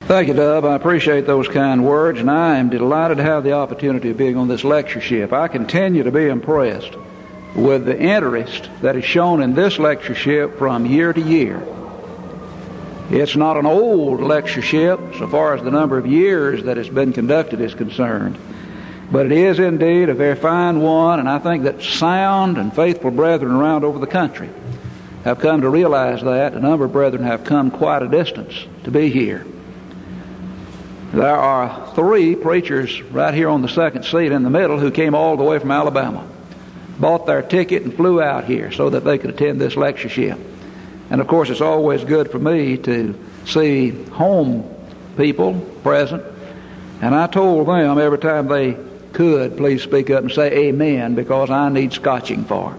Thank you, Dub. I appreciate those kind words, and I am delighted to have the opportunity of being on this lectureship. I continue to be impressed with the interest that is shown in this lectureship from year to year. It's not an old lectureship so far as the number of years that it's been conducted is concerned, but it is indeed a very fine one, and I think that sound and faithful brethren around over the country have come to realize that. A number of brethren have come quite a distance to be here. There are 3 preachers right here on the second seat in the middle who came all the way from Alabama, bought their ticket and flew out here so that they could attend this lectureship. And of course it's always good for me to see home people present, and I told them every time they could, please speak up and say amen, because I need scotching for.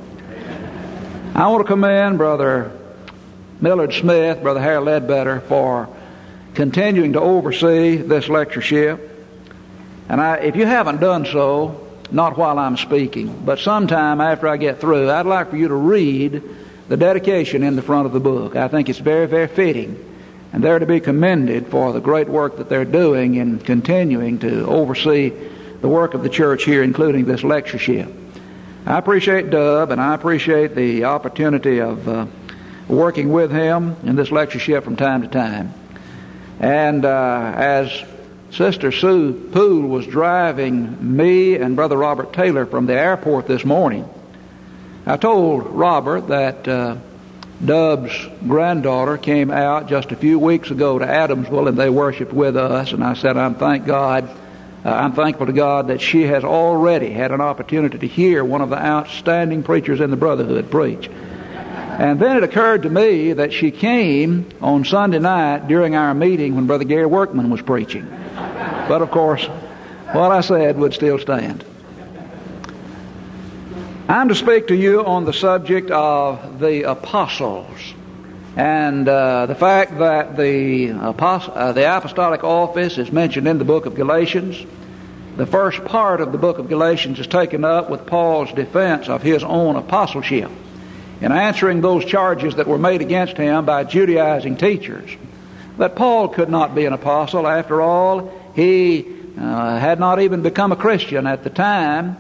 I want to commend Brother Millard Smith, Brother Harry Ledbetter, for continuing to oversee this lectureship. And if you haven't done so, not while I'm speaking, but sometime after I get through, I'd like for you to read the dedication in the front of the book. I think it's very, very fitting, and they're to be commended for the great work that they're doing in continuing to oversee the work of the church here, including this lectureship. I appreciate Dub, and I appreciate the opportunity of working with him in this lectureship from time to time. And as Sister Sue Poole was driving me and Brother Robert Taylor from the airport this morning, I told Robert that Dub's granddaughter came out just a few weeks ago to Adamsville, and they worshiped with us, and I said I'm thankful to God that she has already had an opportunity to hear one of the outstanding preachers in the Brotherhood preach. And then it occurred to me that she came on Sunday night during our meeting when Brother Gary Workman was preaching. But of course, what I said would still stand. I'm to speak to you on the subject of the apostles, and the fact that the apostolic office is mentioned in the book of Galatians. The first part of the book of Galatians is taken up with Paul's defense of his own apostleship, in answering those charges that were made against him by Judaizing teachers, that Paul could not be an apostle. After all, he had not even become a Christian at the time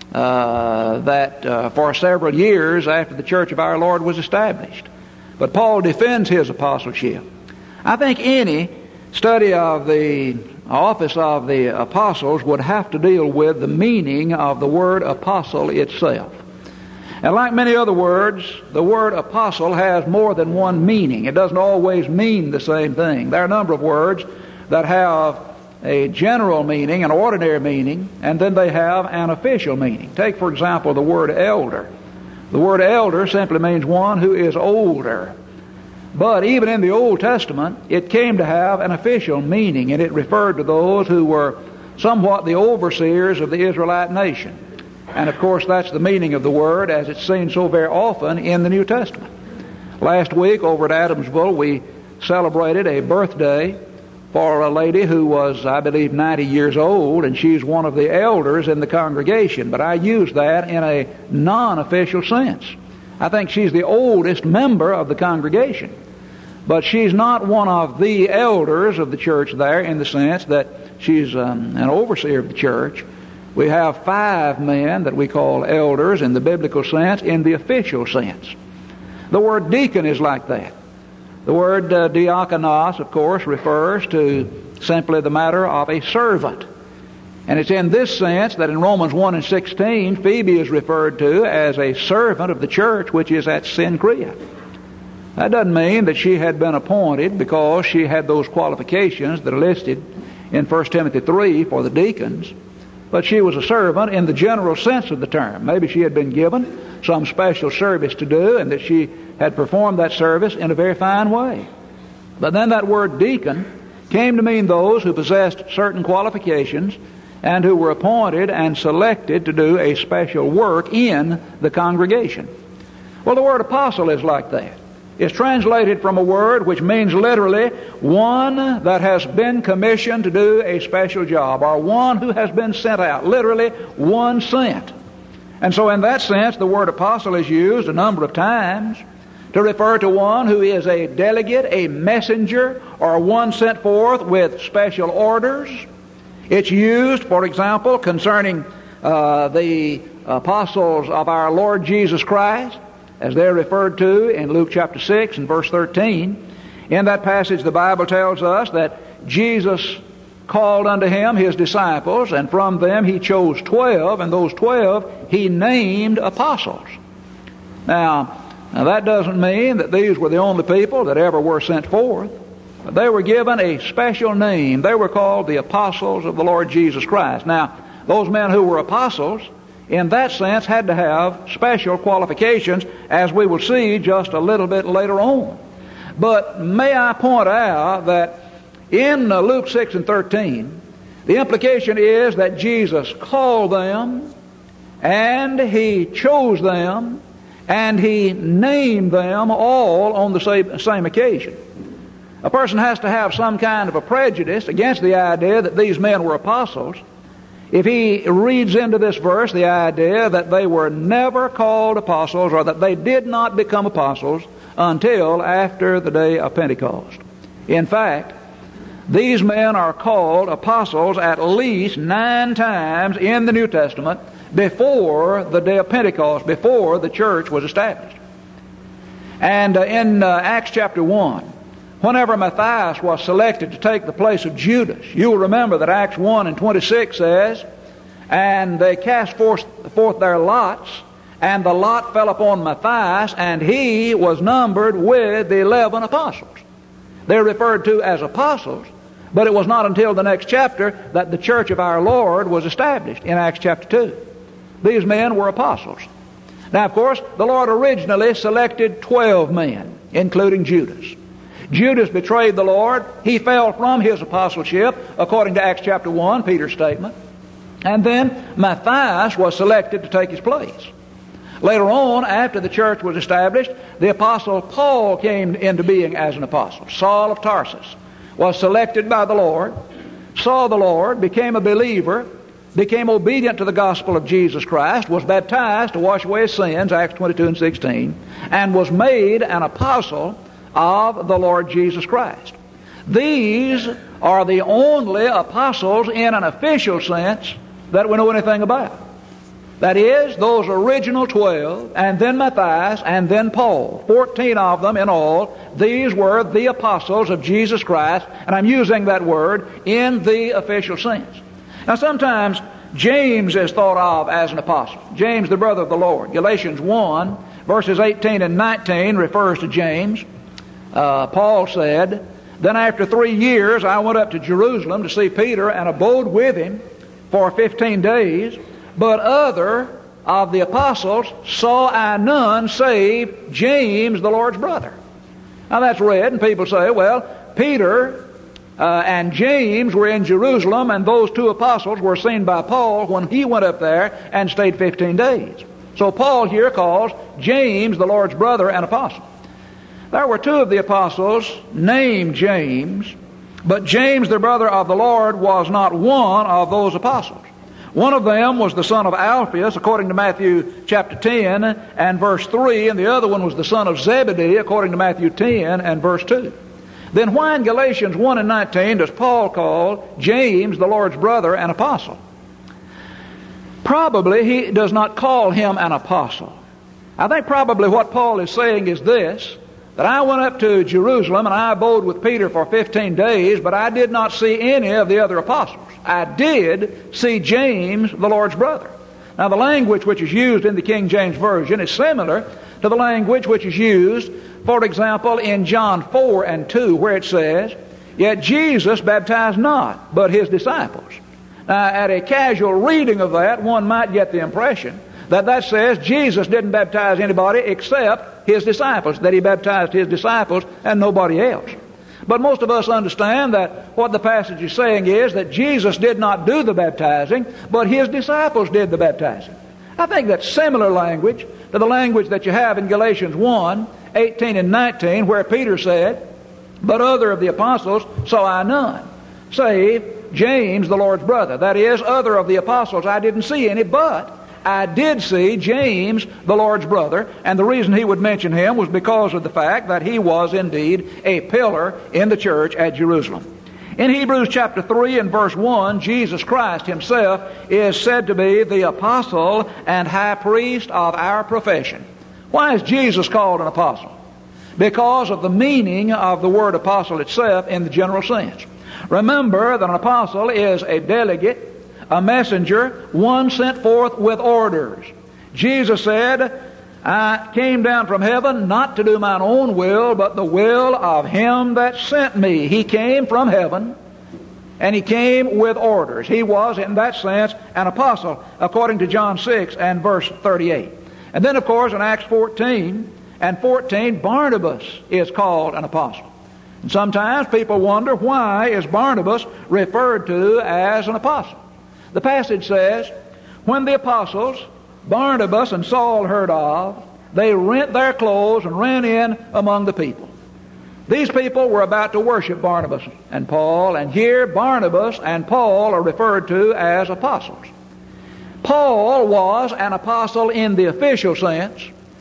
that for several years after the Church of our Lord was established. But Paul defends his apostleship. I think any study of the office of the apostles would have to deal with the meaning of the word apostle itself. And like many other words, the word apostle has more than one meaning. It doesn't always mean the same thing. There are a number of words that have a general meaning, an ordinary meaning, and then they have an official meaning. Take, for example, the word elder. The word elder simply means one who is older. But even in the Old Testament, it came to have an official meaning, and it referred to those who were somewhat the overseers of the Israelite nation. And of course, that's the meaning of the word as it's seen so very often in the New Testament. Last week over at Adamsville, we celebrated a birthday for a lady who was, I believe, 90 years old, and she's one of the elders in the congregation. But I use that in a non-official sense. I think she's the oldest member of the congregation. But she's not one of the elders of the church there in the sense that she's an overseer of the church. We have 5 men that we call elders in the biblical sense, in the official sense. The word deacon is like that. The word diakonos, of course, refers to simply the matter of a servant. And it's in this sense that in Romans 1:16, Phoebe is referred to as a servant of the church which is at Cenchrea. That doesn't mean that she had been appointed because she had those qualifications that are listed in 1 Timothy 3 for the deacons. But she was a servant in the general sense of the term. Maybe she had been given some special service to do, and that she had performed that service in a very fine way. But then that word deacon came to mean those who possessed certain qualifications and who were appointed and selected to do a special work in the congregation. Well, the word apostle is like that. It's translated from a word which means literally one that has been commissioned to do a special job, or one who has been sent out, literally one sent. And so in that sense, the word apostle is used a number of times to refer to one who is a delegate, a messenger, or one sent forth with special orders. It's used, for example, concerning the apostles of our Lord Jesus Christ, as they're referred to in Luke chapter 6 and verse 13. In that passage, the Bible tells us that Jesus called unto him his disciples, and from them he chose 12, and those 12 he named apostles. Now that doesn't mean that these were the only people that ever were sent forth, but they were given a special name. They were called the apostles of the Lord Jesus Christ. Now, those men who were apostles, in that sense, had to have special qualifications, as we will see just a little bit later on. But may I point out that in Luke 6 and 13, the implication is that Jesus called them, and he chose them, and he named them all on the same occasion. A person has to have some kind of a prejudice against the idea that these men were apostles if he reads into this verse the idea that they were never called apostles, or that they did not become apostles until after the day of Pentecost. In fact, these men are called apostles at least 9 times in the New Testament before the day of Pentecost, before the church was established. And in Acts chapter 1, whenever Matthias was selected to take the place of Judas, you will remember that Acts 1 and 26 says, "And they cast forth their lots, and the lot fell upon Matthias, and he was numbered with the 11 apostles." They're referred to as apostles, but it was not until the next chapter that the church of our Lord was established, in Acts chapter 2. These men were apostles. Now, of course, the Lord originally selected 12 men, including Judas. Judas betrayed the Lord. He fell from his apostleship, according to Acts chapter 1, Peter's statement. And then Matthias was selected to take his place. Later on, after the church was established, the apostle Paul came into being as an apostle. Saul of Tarsus was selected by the Lord, saw the Lord, became a believer, became obedient to the gospel of Jesus Christ, was baptized to wash away his sins, Acts 22 and 16, and was made an apostle of the Lord Jesus Christ. These are the only apostles in an official sense that we know anything about. That is, those original 12, and then Matthias, and then Paul. 14 of them in all. These were the apostles of Jesus Christ, and I'm using that word in the official sense. Now, sometimes James is thought of as an apostle. James, the brother of the Lord. Galatians 1, verses 18 and 19 refers to James. Paul said, "Then after 3 years I went up to Jerusalem to see Peter, and abode with him for 15 days. But other of the apostles saw I none save James, the Lord's brother." Now that's read, and people say, well, Peter and James were in Jerusalem, and those 2 apostles were seen by Paul when he went up there and stayed 15 days. So Paul here calls James, the Lord's brother, an apostle. There were 2 of the apostles named James, but James, the brother of the Lord, was not one of those apostles. One of them was the son of Alphaeus, according to Matthew chapter 10 and verse 3, and the other one was the son of Zebedee, according to Matthew 10 and verse 2. Then why in Galatians 1 and 19 does Paul call James, the Lord's brother, an apostle? Probably he does not call him an apostle. I think probably what Paul is saying is this, that I went up to Jerusalem and I abode with Peter for 15 days, but I did not see any of the other apostles. I did see James, the Lord's brother. Now the language which is used in the King James Version is similar to the language which is used, for example, in John 4 and 2, where it says, "Yet Jesus baptized not, but his disciples." Now at a casual reading of that, one might get the impression that says Jesus didn't baptize anybody except his disciples, that he baptized his disciples and nobody else. But most of us understand that what the passage is saying is that Jesus did not do the baptizing, but his disciples did the baptizing. I think that's similar language to the language that you have in Galatians 1, 18 and 19, where Peter said, "But other of the apostles saw I none, save James, the Lord's brother." That is, other of the apostles I didn't see any, but I did see James, the Lord's brother, and the reason he would mention him was because of the fact that he was indeed a pillar in the church at Jerusalem. In Hebrews chapter 3 and verse 1, Jesus Christ himself is said to be the apostle and high priest of our profession. Why is Jesus called an apostle? Because of the meaning of the word apostle itself in the general sense. Remember that an apostle is a delegate, a messenger, one sent forth with orders. Jesus said, I came down from heaven not to do mine own will, but the will of him that sent me. He came from heaven, and he came with orders. He was, in that sense, an apostle, according to John 6 and verse 38. And then, of course, in Acts 14 and 14, Barnabas is called an apostle. And sometimes people wonder, why is Barnabas referred to as an apostle? The passage says, when the apostles Barnabas and Saul heard of, they rent their clothes and ran in among the people. These people were about to worship Barnabas and Paul, and here Barnabas and Paul are referred to as apostles. Paul was an apostle in the official sense.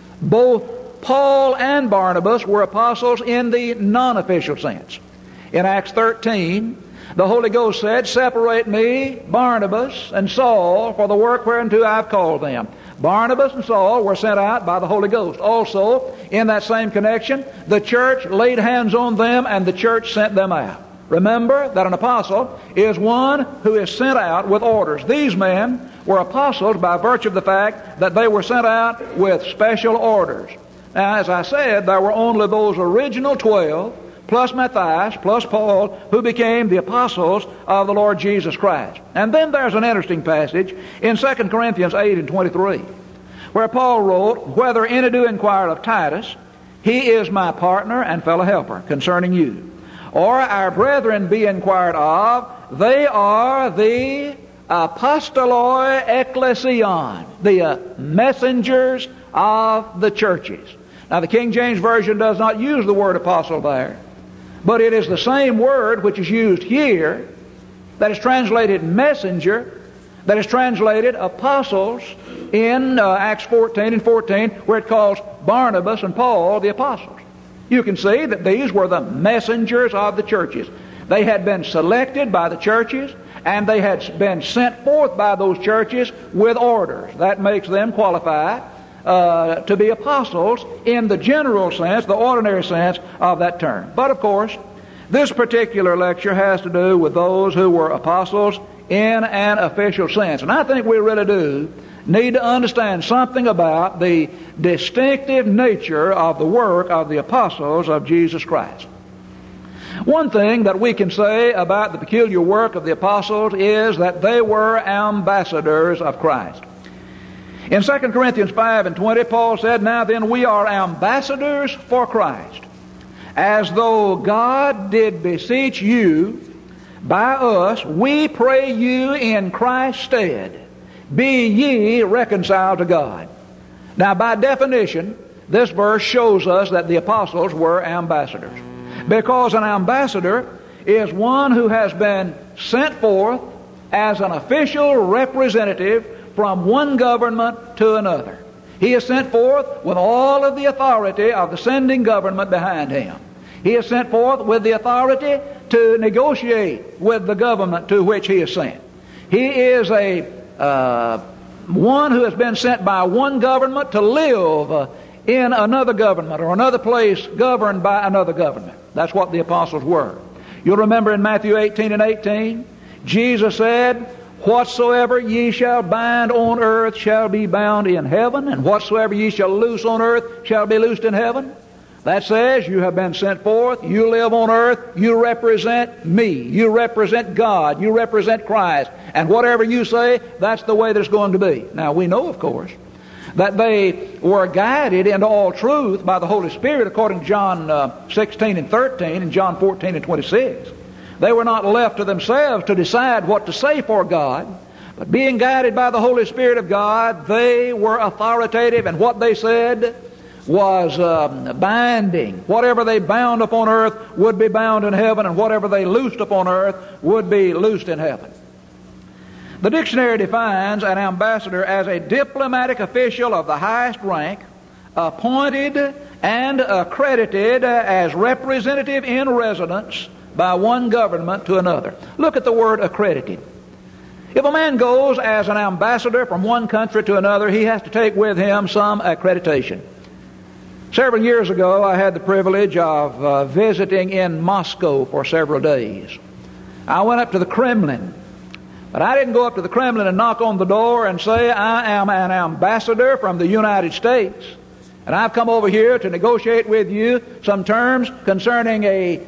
Both Paul and Barnabas were apostles in the non-official sense. In Acts 13, the Holy Ghost said, separate me, Barnabas, and Saul for the work whereunto I've called them. Barnabas and Saul were sent out by the Holy Ghost. Also, in that same connection, the church laid hands on them and the church sent them out. Remember that an apostle is one who is sent out with orders. These men were apostles by virtue of the fact that they were sent out with special orders. Now, as I said, there were only those original 12, plus Matthias, plus Paul, who became the apostles of the Lord Jesus Christ. And then there's an interesting passage in 2 Corinthians 8 and 23, where Paul wrote, whether any do inquire of Titus, he is my partner and fellow helper concerning you. Or our brethren be inquired of, they are the apostoloi ecclesion, the messengers of the churches. Now the King James Version does not use the word apostle there, but it is the same word which is used here that is translated messenger, that is translated apostles in Acts 14 and 14, where it calls Barnabas and Paul the apostles. You can see that these were the messengers of the churches. They had been selected by the churches, and they had been sent forth by those churches with orders. That makes them qualified to be apostles in the general sense, the ordinary sense of that term. But of course, this particular lecture has to do with those who were apostles in an official sense. And I think we really do need to understand something about the distinctive nature of the work of the apostles of Jesus Christ. One thing that we can say about the peculiar work of the apostles is that they were ambassadors of Christ. In 2 Corinthians 5 and 20, Paul said, now then we are ambassadors for Christ, as though God did beseech you by us, we pray you in Christ's stead, be ye reconciled to God. Now by definition, this verse shows us that the apostles were ambassadors, because an ambassador is one who has been sent forth as an official representative from one government to another. He is sent forth with all of the authority of the sending government behind him. He is sent forth with the authority to negotiate with the government to which he is sent. He is one who has been sent by one government to live in another government or another place governed by another government. That's what the apostles were. You'll remember in Matthew 18 and 18, Jesus said, whatsoever ye shall bind on earth shall be bound in heaven, and whatsoever ye shall loose on earth shall be loosed in heaven. That says you have been sent forth, you live on earth, you represent me, you represent God, you represent Christ, and whatever you say, that's the way that it's going to be. Now we know, of course, that they were guided into all truth by the Holy Spirit according to John 16 and 13 and John 14 and 26. They were not left to themselves to decide what to say for God, but being guided by the Holy Spirit of God, they were authoritative, and what they said was binding. Whatever they bound upon earth would be bound in heaven, and whatever they loosed upon earth would be loosed in heaven. The dictionary defines an ambassador as a diplomatic official of the highest rank, appointed and accredited as representative in residence by one government to another. Look at the word accredited. If a man goes as an ambassador from one country to another, he has to take with him some accreditation. Several years ago, I had the privilege of visiting in Moscow for several days. I went up to the Kremlin, but I didn't go up to the Kremlin and knock on the door and say, I am an ambassador from the United States, and I've come over here to negotiate with you some terms concerning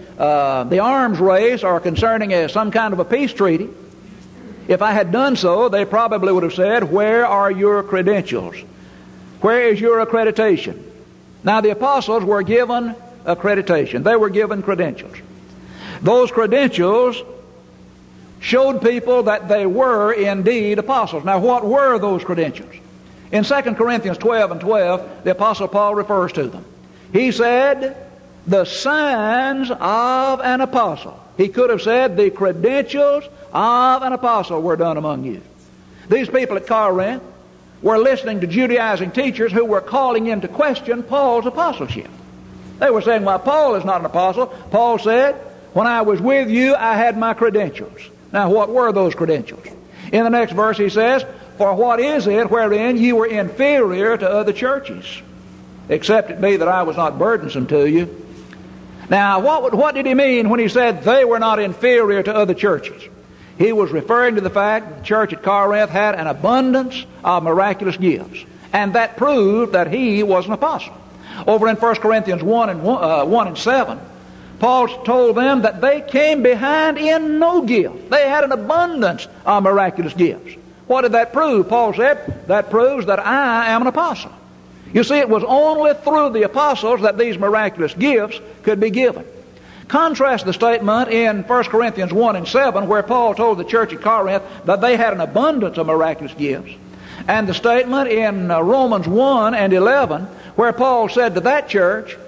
the arms race or concerning some kind of a peace treaty. If I had done so, they probably would have said, where are your credentials? Where is your accreditation? Now, the apostles were given accreditation. They were given credentials. Those credentials showed people that they were indeed apostles. Now, what were those credentials? In 2 Corinthians 12 and 12, the Apostle Paul refers to them. He said, the signs of an apostle. He could have said, the credentials of an apostle were done among you. These people at Corinth were listening to Judaizing teachers who were calling into question Paul's apostleship. They were saying, well, Paul is not an apostle. Paul said, when I was with you, I had my credentials. Now, what were those credentials? In the next verse he says, for what is it wherein ye were inferior to other churches, except it be that I was not burdensome to you? Now, what did he mean when he said they were not inferior to other churches? He was referring to the fact that the church at Corinth had an abundance of miraculous gifts, and that proved that he was an apostle. Over in 1 Corinthians 1 and 7, Paul told them that they came behind in no gift. They had an abundance of miraculous gifts. What did that prove? Paul said, that proves that I am an apostle. You see, it was only through the apostles that these miraculous gifts could be given. Contrast the statement in 1 Corinthians 1 and 7, where Paul told the church at Corinth that they had an abundance of miraculous gifts, and the statement in Romans 1 and 11, where Paul said to that church,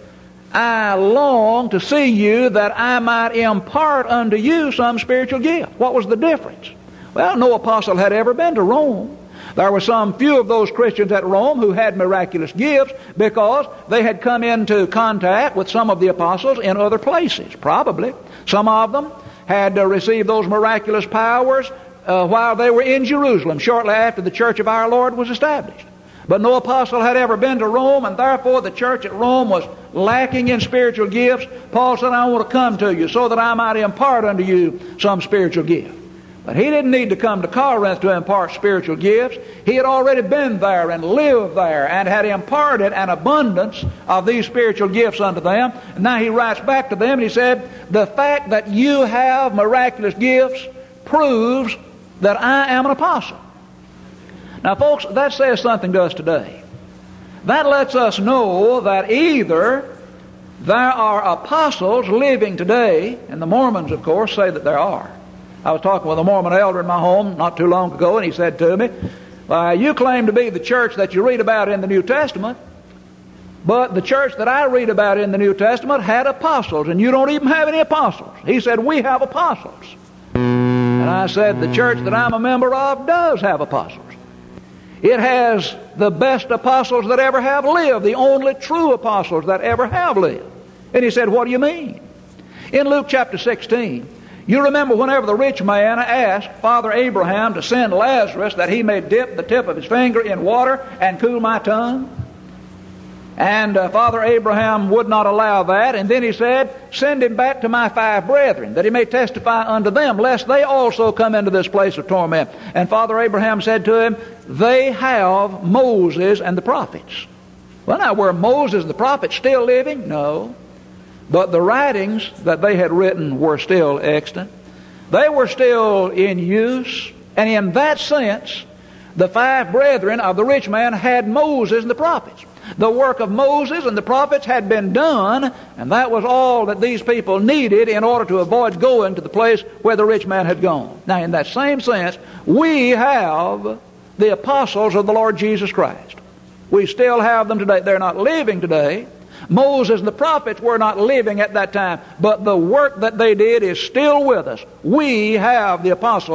I long to see you that I might impart unto you some spiritual gift. What was the difference? Well, no apostle had ever been to Rome. There were some few of those Christians at Rome who had miraculous gifts because they had come into contact with some of the apostles in other places, probably. Some of them had received those miraculous powers while they were in Jerusalem, shortly after the church of our Lord was established. But no apostle had ever been to Rome, and therefore the church at Rome was lacking in spiritual gifts. Paul said, I want to come to you so that I might impart unto you some spiritual gift. But he didn't need to come to Corinth to impart spiritual gifts. He had already been there and lived there and had imparted an abundance of these spiritual gifts unto them. And now he writes back to them and he said, the fact that you have miraculous gifts proves that I am an apostle. Now, folks, that says something to us today. That lets us know that either there are apostles living today, and the Mormons, of course, say that there are. I was talking with a Mormon elder in my home not too long ago, and he said to me, you claim to be the church that you read about in the New Testament, but the church that I read about in the New Testament had apostles, and you don't even have any apostles. He said, we have apostles. And I said, the church that I'm a member of does have apostles. It has the best apostles that ever have lived, the only true apostles that ever have lived. And he said, what do you mean? In Luke chapter 16, you remember whenever the rich man asked Father Abraham to send Lazarus that he may dip the tip of his finger in water and cool my tongue? And Father Abraham would not allow that. And then he said, send him back to my 5 brethren, that he may testify unto them, lest they also come into this place of torment. And Father Abraham said to him, they have Moses and the prophets. Well, now, were Moses and the prophets still living? No. But the writings that they had written were still extant. They were still in use. And in that sense, the 5 brethren of the rich man had Moses and the prophets. The work of Moses and the prophets had been done, and that was all that these people needed in order to avoid going to the place where the rich man had gone. Now, in that same sense, we have the apostles of the Lord Jesus Christ. We still have them today. They're not living today. Moses and the prophets were not living at that time, but the work that they did is still with us. We have the apostles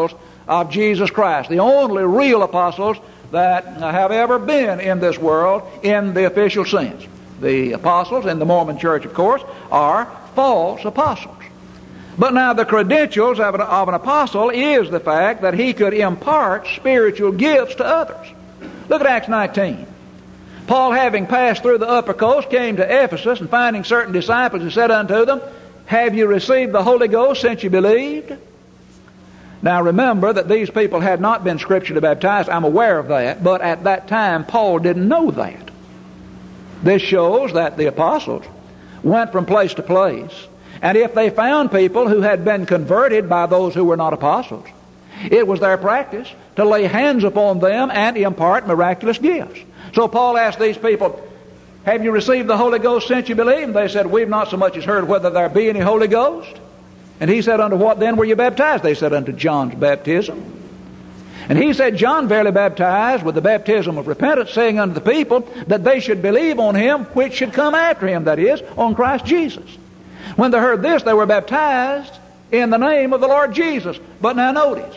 of Jesus Christ, the only real apostles that have ever been in this world in the official sense. The apostles in the Mormon Church, of course, are false apostles. But now the credentials of an apostle is the fact that he could impart spiritual gifts to others. Look at Acts 19. Paul, having passed through the upper coast, came to Ephesus, and finding certain disciples, he said unto them, Have you received the Holy Ghost since you believed? Now remember that these people had not been scripturally baptized. I'm aware of that. But at that time, Paul didn't know that. This shows that the apostles went from place to place. And if they found people who had been converted by those who were not apostles, it was their practice to lay hands upon them and impart miraculous gifts. So Paul asked these people, Have you received the Holy Ghost since you believe? And they said, We've not so much as heard whether there be any Holy Ghost. And he said, Unto what then were you baptized? They said, Unto John's baptism. And he said, John verily baptized with the baptism of repentance, saying unto the people that they should believe on him which should come after him, that is, on Christ Jesus. When they heard this, they were baptized in the name of the Lord Jesus. But now notice,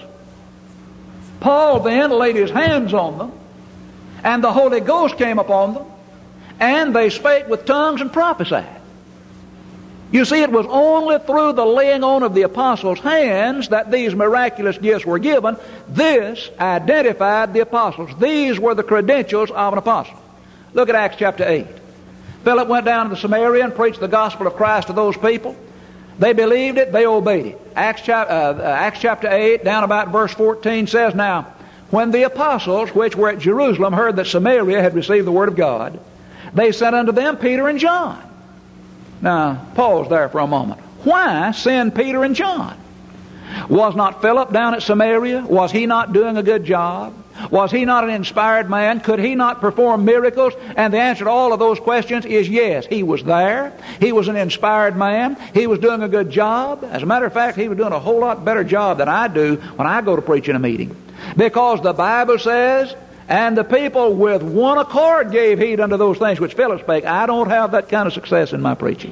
Paul then laid his hands on them, and the Holy Ghost came upon them, and they spake with tongues and prophesied. You see, it was only through the laying on of the apostles' hands that these miraculous gifts were given. This identified the apostles. These were the credentials of an apostle. Look at Acts chapter 8. Philip went down to Samaria and preached the gospel of Christ to those people. They believed it, they obeyed it. Acts chapter 8, down about verse 14, says, Now, when the apostles which were at Jerusalem heard that Samaria had received the word of God, they sent unto them Peter and John. Now, pause there for a moment. Why send Peter and John? Was not Philip down at Samaria? Was he not doing a good job? Was he not an inspired man? Could he not perform miracles? And the answer to all of those questions is yes. He was there. He was an inspired man. He was doing a good job. As a matter of fact, he was doing a whole lot better job than I do when I go to preach in a meeting. Because the Bible says, And the people with one accord gave heed unto those things which Philip spake. I don't have that kind of success in my preaching.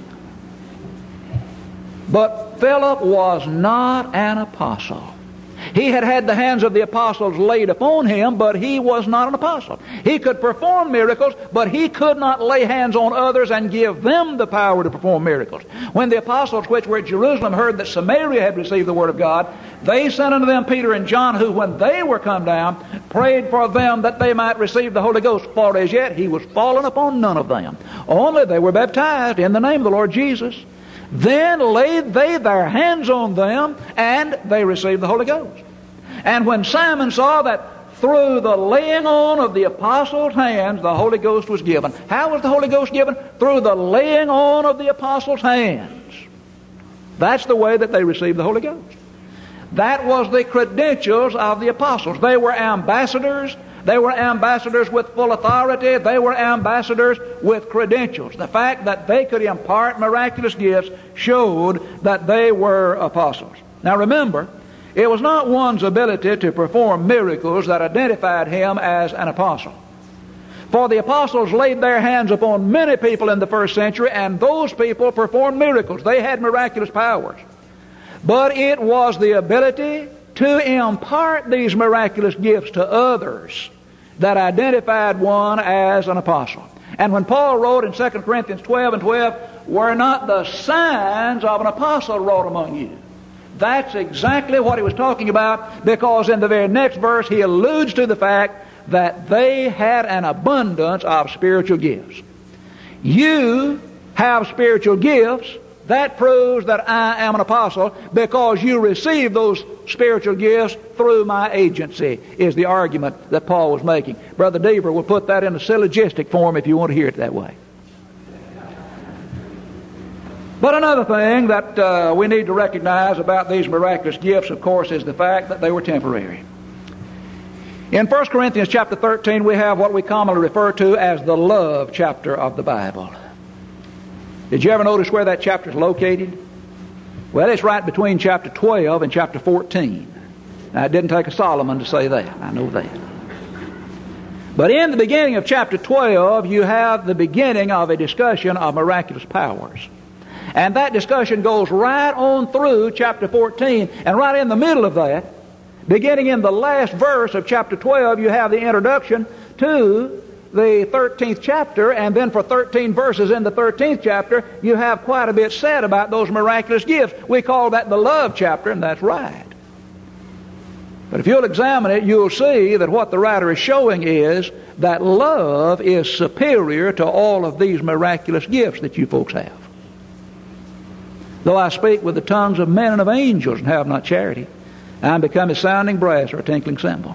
But Philip was not an apostle. He had had the hands of the apostles laid upon him, but he was not an apostle. He could perform miracles, but he could not lay hands on others and give them the power to perform miracles. When the apostles which were at Jerusalem heard that Samaria had received the word of God, they sent unto them Peter and John, who, when they were come down, prayed for them that they might receive the Holy Ghost. For as yet he was fallen upon none of them. Only they were baptized in the name of the Lord Jesus. Then laid they their hands on them, and they received the Holy Ghost. And when Simon saw that through the laying on of the apostles' hands, the Holy Ghost was given. How was the Holy Ghost given? Through the laying on of the apostles' hands. That's the way that they received the Holy Ghost. That was the credentials of the apostles. They were ambassadors. They were ambassadors with full authority. They were ambassadors with credentials. The fact that they could impart miraculous gifts showed that they were apostles. Now remember, it was not one's ability to perform miracles that identified him as an apostle. For the apostles laid their hands upon many people in the first century, and those people performed miracles. They had miraculous powers. But it was the ability to impart these miraculous gifts to others that identified one as an apostle. And when Paul wrote in 2 Corinthians 12 and 12, were not the signs of an apostle wrought among you? That's exactly what he was talking about, because in the very next verse he alludes to the fact that they had an abundance of spiritual gifts. You have spiritual gifts. That proves that I am an apostle, because you receive those spiritual gifts through my agency, is the argument that Paul was making. Brother Deaver will put that in a syllogistic form if you want to hear it that way. But another thing that we need to recognize about these miraculous gifts, of course, is the fact that they were temporary. In 1 Corinthians chapter 13, we have what we commonly refer to as the love chapter of the Bible. Did you ever notice where that chapter is located? Well, it's right between chapter 12 and chapter 14. Now, it didn't take a Solomon to say that. I know that. But in the beginning of chapter 12, you have the beginning of a discussion of miraculous powers. And that discussion goes right on through chapter 14. And right in the middle of that, Beginning in the last verse of chapter 12, you have the introduction to the 13th chapter, and then for 13 verses in the 13th chapter, you have quite a bit said about those miraculous gifts. We call that the love chapter, and that's right. But if you'll examine it, you'll see that what the writer is showing is that love is superior to all of these miraculous gifts that you folks have. Though I speak with the tongues of men and of angels and have not charity, I am become a sounding brass or a tinkling cymbal.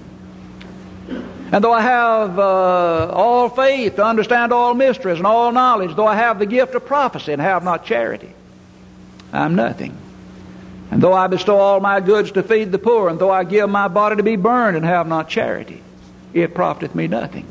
And though I have all faith to understand all mysteries and all knowledge, though I have the gift of prophecy and have not charity, I am nothing. And though I bestow all my goods to feed the poor, and though I give my body to be burned and have not charity, it profiteth me nothing.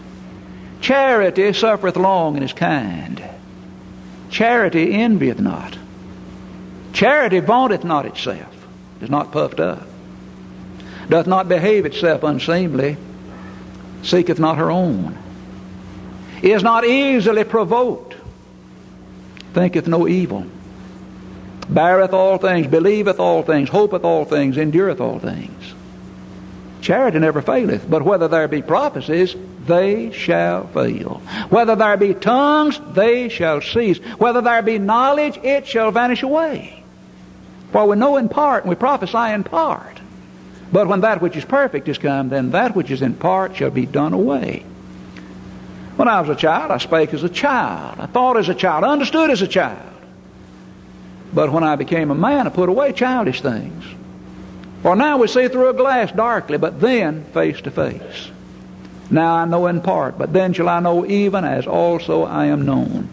Charity suffereth long and is kind. Charity envieth not. Charity vaunteth not itself, is not puffed up, doth not behave itself unseemly, seeketh not her own, is not easily provoked, thinketh no evil, beareth all things, believeth all things, hopeth all things, endureth all things. Charity never faileth, but whether there be prophecies, they shall fail. Whether there be tongues, they shall cease. Whether there be knowledge, it shall vanish away. For we know in part, and we prophesy in part. But when that which is perfect is come, then that which is in part shall be done away. When I was a child, I spake as a child. I thought as a child, understood as a child. But when I became a man, I put away childish things. For now we see through a glass darkly, but then face to face. Now I know in part, but then shall I know even as also I am known.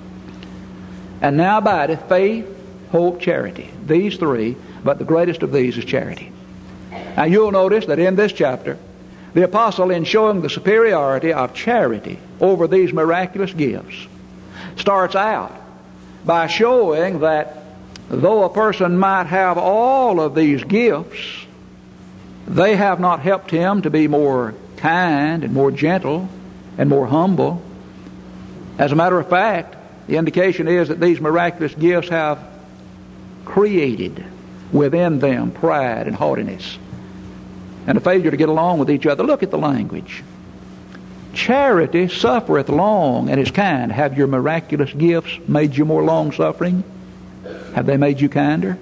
And now abideth faith, hope, charity. These three, but the greatest of these is charity. Now you'll notice that in this chapter, the apostle, in showing the superiority of charity over these miraculous gifts, starts out by showing that though a person might have all of these gifts, they have not helped him to be more kind and more gentle and more humble. As a matter of fact, the indication is that these miraculous gifts have created within them pride and haughtiness and a failure to get along with each other. Look at the language. Charity suffereth long and is kind. Have your miraculous gifts made you more long-suffering? Have they made you kinder?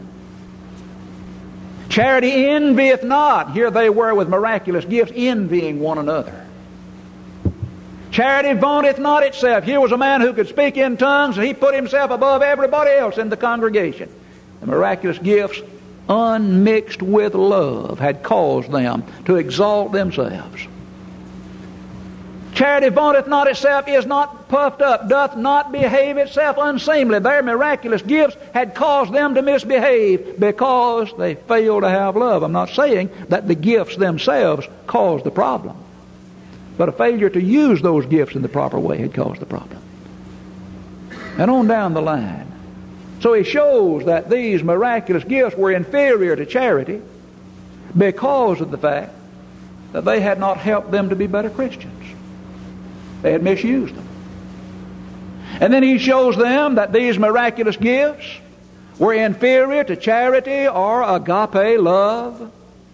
Charity envieth not. Here they were with miraculous gifts envying one another. Charity vaunteth not itself. Here was a man who could speak in tongues, and he put himself above everybody else in the congregation. The miraculous gifts, unmixed with love, had caused them to exalt themselves. Charity vaunteth not itself, is not puffed up, doth not behave itself unseemly. Their miraculous gifts had caused them to misbehave because they failed to have love. I'm not saying that the gifts themselves caused the problem, but a failure to use those gifts in the proper way had caused the problem. And on down the line. So he shows that these miraculous gifts were inferior to charity because of the fact that they had not helped them to be better Christians. They had misused them. And then he shows them that these miraculous gifts were inferior to charity or agape love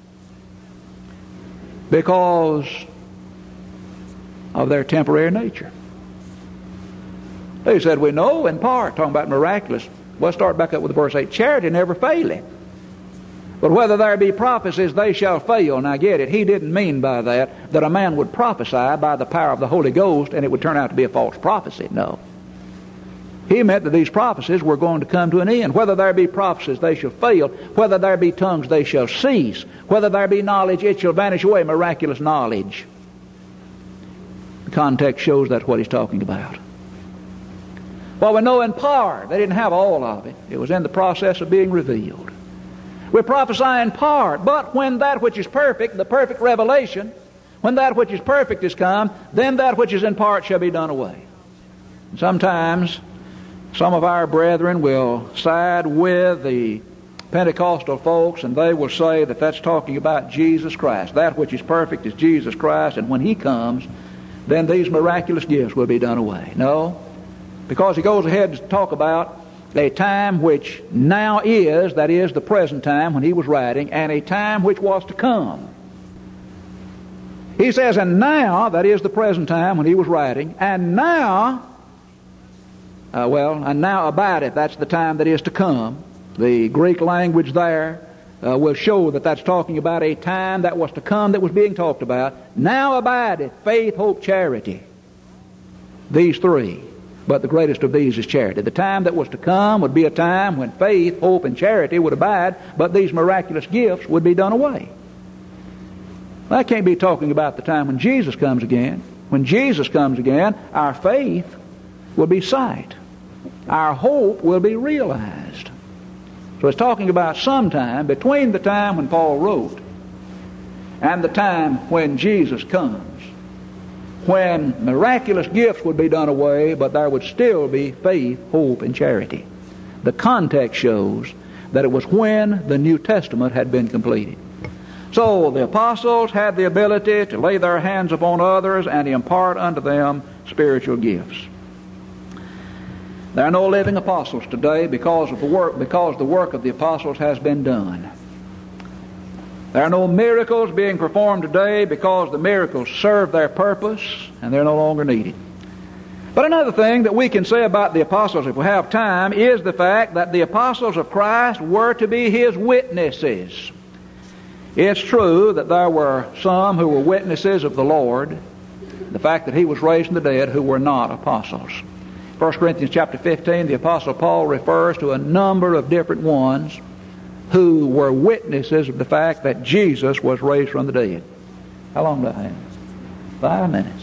because of their temporary nature. He said, we know in part, talking about miraculous. Well, start back up with verse 8. Charity never faileth. But whether there be prophecies, they shall fail. Now get it. He didn't mean by that a man would prophesy by the power of the Holy Ghost and it would turn out to be a false prophecy. No. He meant that these prophecies were going to come to an end. Whether there be prophecies, they shall fail. Whether there be tongues, they shall cease. Whether there be knowledge, it shall vanish away. Miraculous knowledge. The context shows that's what he's talking about. Well, we know in part. They didn't have all of it. It was in the process of being revealed. We prophesy in part, but when that which is perfect, the perfect revelation, when that which is perfect is come, then that which is in part shall be done away. Sometimes some of our brethren will side with the Pentecostal folks and they will say that that's talking about Jesus Christ. That which is perfect is Jesus Christ, and when He comes, then these miraculous gifts will be done away. No, because he goes ahead to talk about a time which now is, that is, the present time when he was writing, and a time which was to come. He says, and now, that is the present time when he was writing, and now, and now abideth, that's the time that is to come. The Greek language there will show that that's talking about a time that was to come that was being talked about. Now abideth faith, hope, charity. These three. But the greatest of these is charity. The time that was to come would be a time when faith, hope, and charity would abide, but these miraculous gifts would be done away. That can't be talking about the time when Jesus comes again. When Jesus comes again, our faith will be sight. Our hope will be realized. So it's talking about sometime between the time when Paul wrote and the time when Jesus comes, when miraculous gifts would be done away, but there would still be faith, hope, and charity. The context shows that it was when the New Testament had been completed. So the apostles had the ability to lay their hands upon others and impart unto them spiritual gifts. There are no living apostles today because the work of the apostles has been done. There are no miracles being performed today because the miracles serve their purpose and they're no longer needed. But another thing that we can say about the apostles, if we have time, is the fact that the apostles of Christ were to be his witnesses. It's true that there were some who were witnesses of the Lord, the fact that he was raised from the dead, who were not apostles. 1 Corinthians chapter 15, the Apostle Paul refers to a number of different ones who were witnesses of the fact that Jesus was raised from the dead. How long do I have? 5 minutes.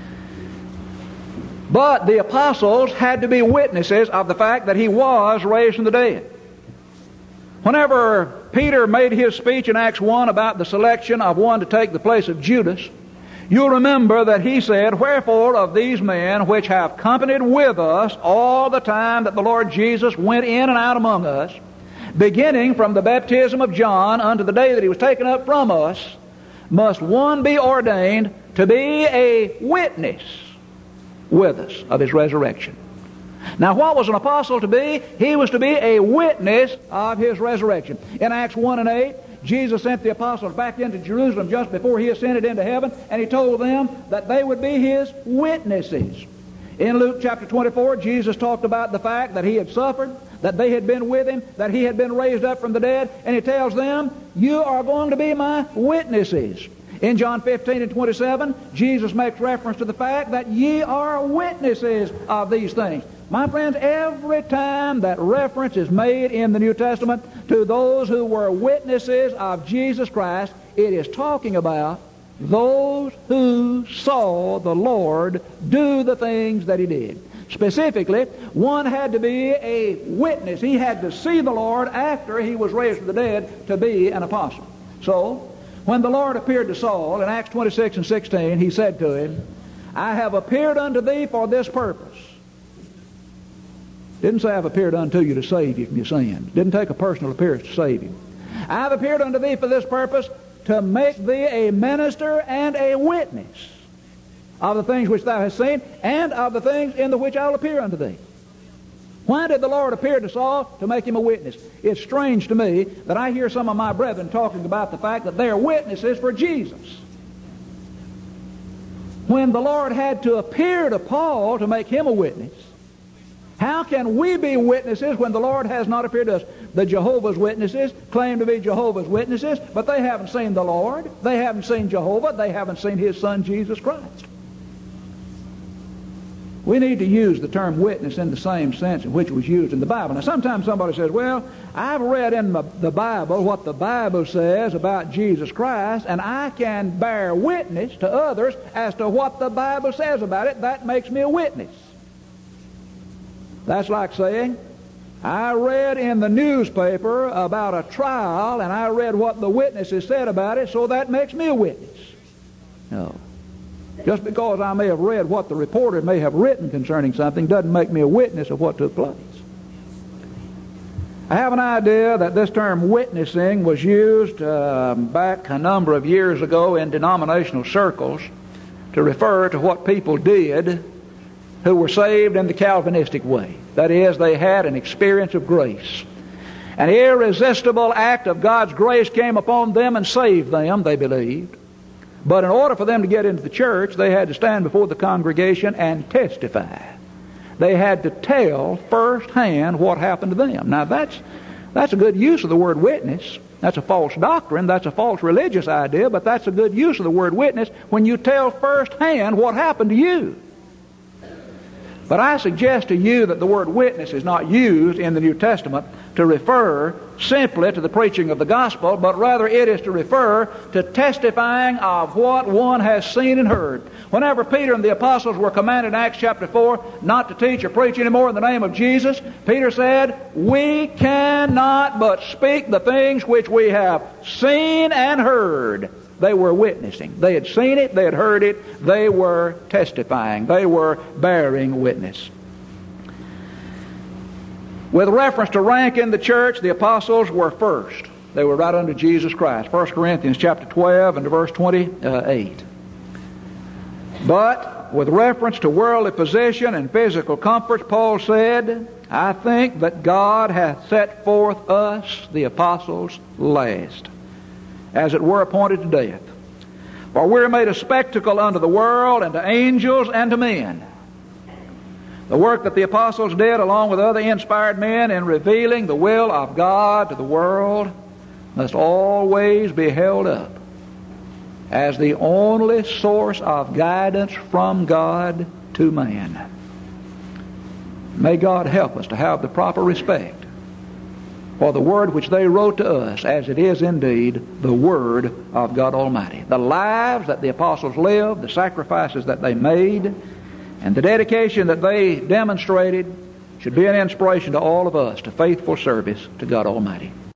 But the apostles had to be witnesses of the fact that he was raised from the dead. Whenever Peter made his speech in Acts 1 about the selection of one to take the place of Judas, you'll remember that he said, wherefore of these men which have companied with us all the time that the Lord Jesus went in and out among us, beginning from the baptism of John unto the day that he was taken up from us, must one be ordained to be a witness with us of his resurrection. Now, what was an apostle to be? He was to be a witness of his resurrection. In Acts 1 and 8, Jesus sent the apostles back into Jerusalem just before he ascended into heaven, and he told them that they would be his witnesses. In Luke chapter 24, Jesus talked about the fact that he had suffered, that they had been with him, that he had been raised up from the dead, and he tells them, you are going to be my witnesses. In John 15 and 27, Jesus makes reference to the fact that ye are witnesses of these things. My friends, every time that reference is made in the New Testament to those who were witnesses of Jesus Christ, it is talking about those who saw the Lord do the things that he did. Specifically, one had to be a witness. He had to see the Lord after he was raised from the dead to be an apostle. So, when the Lord appeared to Saul in Acts 26 and 16, he said to him, I have appeared unto thee for this purpose. Didn't say I've appeared unto you to save you from your sins. Didn't take a personal appearance to save you. I've appeared unto thee for this purpose, to make thee a minister and a witness of the things which thou hast seen, and of the things in the which I'll appear unto thee. Why did the Lord appear to Saul? To make him a witness. It's strange to me that I hear some of my brethren talking about the fact that they are witnesses for Jesus, when the Lord had to appear to Paul to make him a witness. How can we be witnesses when the Lord has not appeared to us? The Jehovah's Witnesses claim to be Jehovah's Witnesses, but they haven't seen the Lord. They haven't seen Jehovah. They haven't seen his Son, Jesus Christ. We need to use the term witness in the same sense in which it was used in the Bible. Now, sometimes somebody says, well, I've read in the Bible what the Bible says about Jesus Christ, and I can bear witness to others as to what the Bible says about it. That makes me a witness. That's like saying, I read in the newspaper about a trial, and I read what the witnesses said about it, so that makes me a witness. No. Just because I may have read what the reporter may have written concerning something doesn't make me a witness of what took place. I have an idea that this term witnessing was used back a number of years ago in denominational circles to refer to what people did who were saved in the Calvinistic way. That is, they had an experience of grace. An irresistible act of God's grace came upon them and saved them, they believed. But in order for them to get into the church, they had to stand before the congregation and testify. They had to tell firsthand what happened to them. Now that's a good use of the word witness. That's a false doctrine. That's a false religious idea, but that's a good use of the word witness when you tell firsthand what happened to you. But I suggest to you that the word witness is not used in the New Testament to refer simply to the preaching of the gospel, but rather it is to refer to testifying of what one has seen and heard. Whenever Peter and the apostles were commanded in Acts chapter 4 not to teach or preach anymore in the name of Jesus, Peter said, "We cannot but speak the things which we have seen and heard." They were witnessing. They had seen it, they had heard it, they were testifying, they were bearing witness. With reference to rank in the church, the apostles were first. They were right under Jesus Christ. 1 Corinthians chapter 12 and verse 28. But with reference to worldly position and physical comforts, Paul said, "I think that God hath set forth us, the apostles, last, as it were appointed to death. For we are made a spectacle unto the world, and to angels, and to men." The work that the apostles did, along with other inspired men, in revealing the will of God to the world, must always be held up as the only source of guidance from God to man. May God help us to have the proper respect for the word which they wrote to us, as it is indeed the Word of God Almighty. The lives that the apostles lived, the sacrifices that they made, and the dedication that they demonstrated should be an inspiration to all of us to faithful service to God Almighty.